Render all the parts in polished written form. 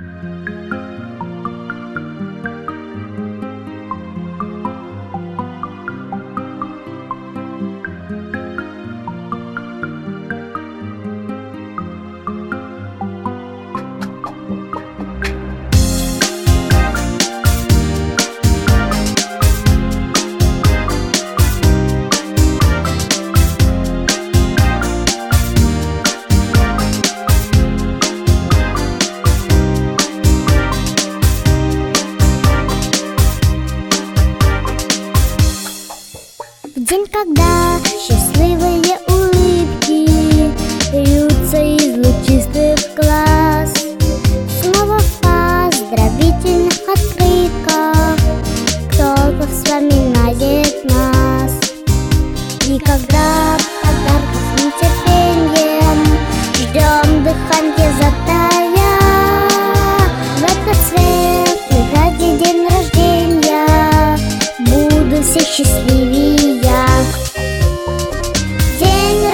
День, когда счастливые улыбки льются из лучистых глаз, снова в поздравительных открытках кто-то вспоминает нас. И когда подарков с нетерпением ждем, дыханье затая, в этот светлый ради день рождения буду все счастливее. День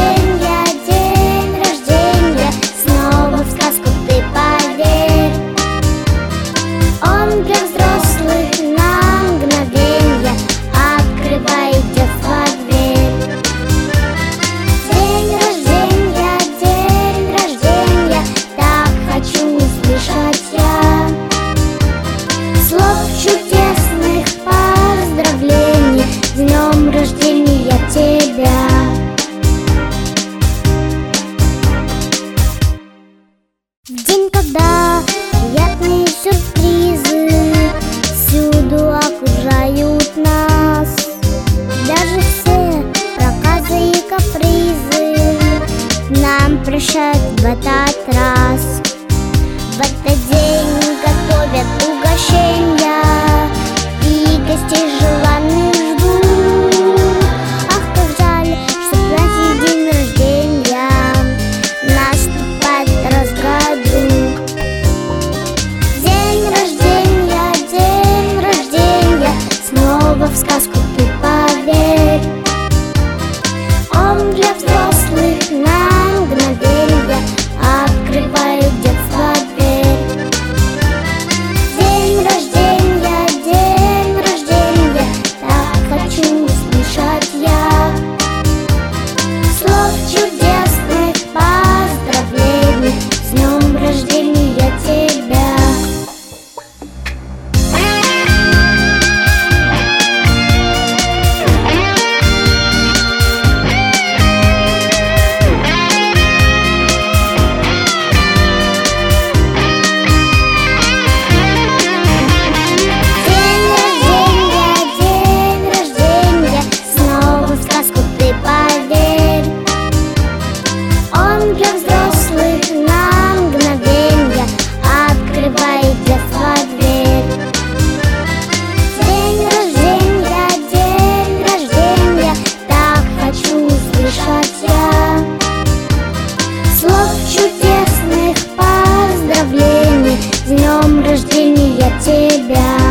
рождения, снова в сказку ты поверь. Он для взрослых на мгновенье открывает детство дверь. День рождения, так хочу услышать я слов чудесных поздравлений, с днем рождения тебя. В день, когда приятные сюрпризы всюду окружают нас, даже все проказы и капризы нам прощают в этот раз. В этот день готовят угощения и гостей желанных ждут. Ах, как жаль, что праздник день рождения наступает раз в году. День рождения, снова в сказку ты поверь. Он для взрослых на мгновенье открывает детство дверь. День рождения, так хочу услышать я слов чудесных поздравлений, с днем рождения тебя. Для взрослых на мгновенье открывает детство дверь. День рождения, так хочу услышать я слов чудесных поздравлений, с днем рождения тебя.